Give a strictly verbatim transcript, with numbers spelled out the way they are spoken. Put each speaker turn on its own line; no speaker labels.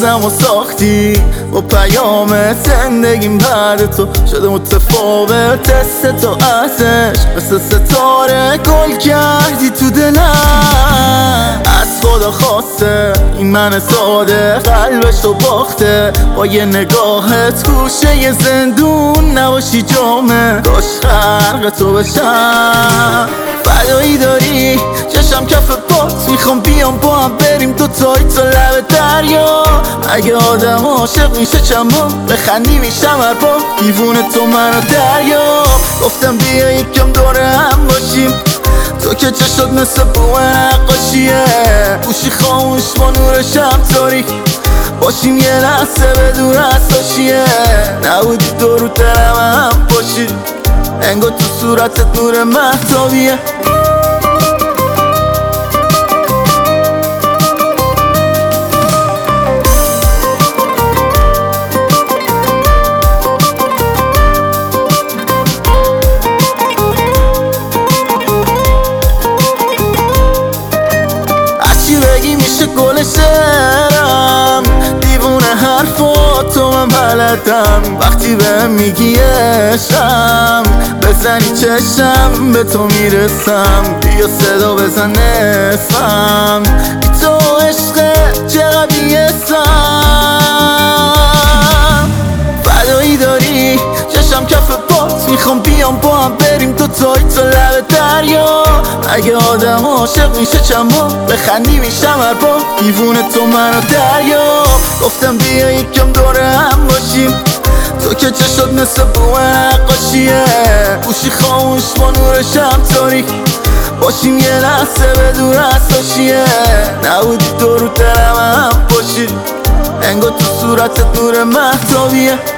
روزمو ساختی با پیام زندگیم بعد تو شده متفاوت، تست تو ازش مثل ستاره گل کردی تو دلم. از خدا خواسته این من ساده قلبش تو باخته، با یه نگاهت گوشه یه زندون نباشی جامه، کاش خرق تو بشم. فدایی داری چشم کف پات، میخوام بیام با هم بریم دو تایی تا لب دریا. اگه آدم عاشق میشه چما بخندی میشم هر با دیوونه تو منو دریا. گفتم بیا یکم دوره هم باشیم، تو که چشات مثل بوم نقاشیه، گوشی خاموش با نور شب تاریک باشیم یه لحظه بدون از تاشیه. نبودی دو رو دلم هم باشی، انگار تو صورتت نور مهتابیه. بگی میشه گل شعرم، دیوونه حرفاتو من بلدم. وقتی بهم میگی عشقم بزنی چشم به تو میرسم، بیا صدا بزن اسمم، بی تو عشق چقدر بی‌اسم. فدایی داری چشم کف پات، میخوام بیام با هم بریم دو تایی تا لب دریا. اگه آدم عاشق میشه چما بخندی میشم هر با دیوونه تو منو دریا. گفتم بیا یکم دوره هم باشیم، تو که چشات مثل بوم نقاشیه، گوشی خاموش با نور شب تاریک باشیم یه لحظه بدون از تاشیه. نبودی دو رو دلم هم باشی، انگار تو صورتت نور مهتابیه.